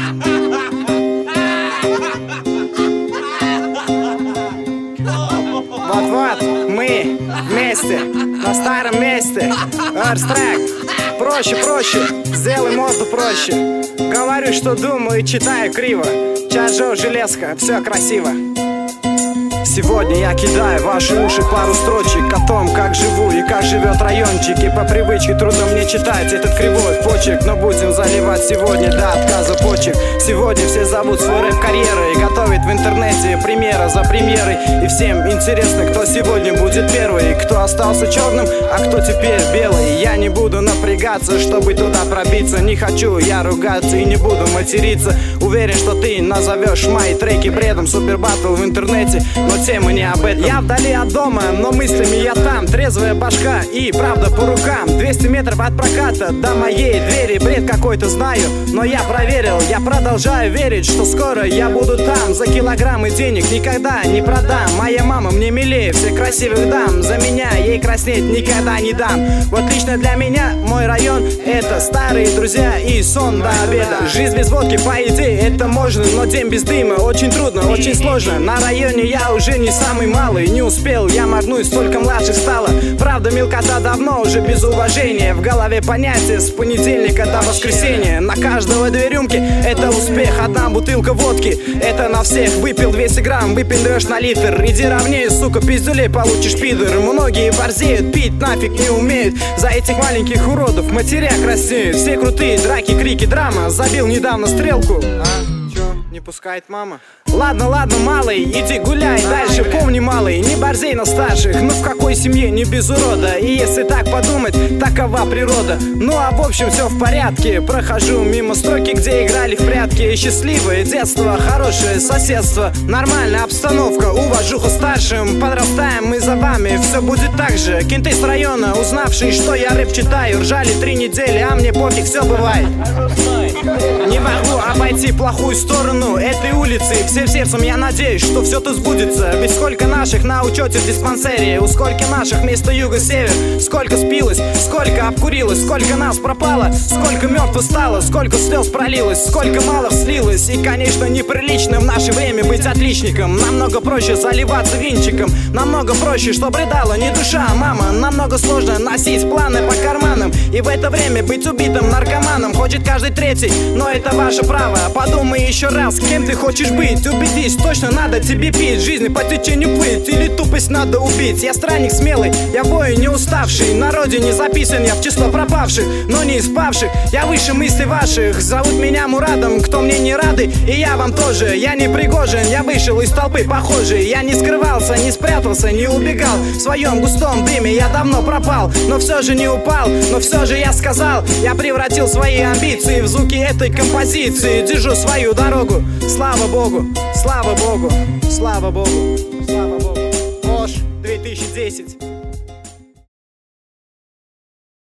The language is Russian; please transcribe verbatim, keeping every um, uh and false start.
Вот-вот, мы вместе, на старом месте. Арстрак, проще, проще, сделай морду проще. Говорю, что думаю, читаю криво. Чажо, железка, все красиво. Сегодня я кидаю в ваши уши пару строчек о том, как живу и как живет райончик. И по привычке трудно мне читать этот кривой почерк, но будем заливать сегодня до отказа почек. Сегодня все зовут свой рэп карьерой и готовят в интернете примеры за премьерой. И всем интересно, кто сегодня будет первый, кто остался черным, а кто теперь белый. Я не буду напрягаться, чтобы туда пробиться. Не хочу я ругаться и не буду материться. Уверен, что ты назовешь мои треки бредом. Супер баттл в интернете, но тема не об этом. Я вдали от дома, но мыслями я там. Трезвая башка и правда по рукам. Двести метров от проката до моей двери. Бред какой-то знаю, но я проверил. Я продолжаю верить, что скоро я буду там. За килограммы денег никогда не продам. Моя мама мне милее всех красивых дам. За меня ей краснеть никогда не дам. Вот лично для меня мой район — это старые друзья и сон до обеда. Жизнь без водки, по идее, это можно, но день без дыма очень трудно, очень сложно. На районе я уже не самый малый, не успел я моргнуть, столько младших стало. Правда, мелкота давно уже без уважения. В голове понятие с понедельника до воскресенья. На каждого две рюмки — это успех. Одна бутылка водки — это на всех. Выпил двести грамм, выпендрешь на литр. Иди ровнее, сука, пиздюлей получишь, пидор. Многие борзеют, пить нафиг не умеют. За этих маленьких уродов матеря краснеют. Все крутые драки, крики, драма. Забил недавно стрелку. А? Чё, не пускает мама? Ладно, ладно, малый, иди гуляй дальше. Помни, малый, не борзей на старших. Ну в какой семье не без урода? И если так подумать, такова природа. Ну а в общем все в порядке. Прохожу мимо стройки, где играли в прятки. Счастливое детство, хорошее соседство, нормальная обстановка, уважуха старшим. Подрастаем мы за вами, все будет так же. Кенты с района, узнавшие, что я рэп читаю, ржали три недели, а мне пофиг, все бывает. Не могу обойти плохую сторону этой улицы. Всем сердцем я надеюсь, что все тут сбудется. Ведь сколько наших на учете в диспансере, у сколько наших вместо юга-север. Сколько спилось, сколько обкурилось, сколько нас пропало, сколько мертвых стало, сколько слез пролилось, сколько малых слилось. И, конечно, неприлично в наше время быть отличником. Намного проще заливаться винчиком, намного проще, чтоб рыдала не душа, а мама. Намного сложно носить планы по карманам и в это время быть убитым наркоманом. Хочет каждый третий, но это ваше право. Подумай еще раз, кем ты хочешь быть. Убедись, точно надо тебе пить, жизни по течению плыть, или тупость надо убить. Я странник смелый, я в бою не уставший. На родине записан я в число пропавших, но не спавших. Я выше мыслей ваших, зовут меня Мурадом. Кто мне не рады, и я вам тоже. Я не Пригожин, я вышел из толпы похожий. Я не скрывался, не спрятался, не убегал. В своем густом дыме я давно пропал, но все же не упал, но все же я сказал. Я превратил свои амбиции в звуки этой композиции. Держу свою дорогу, слава богу, слава богу, слава богу, слава богу. Ош, две тысячи десять.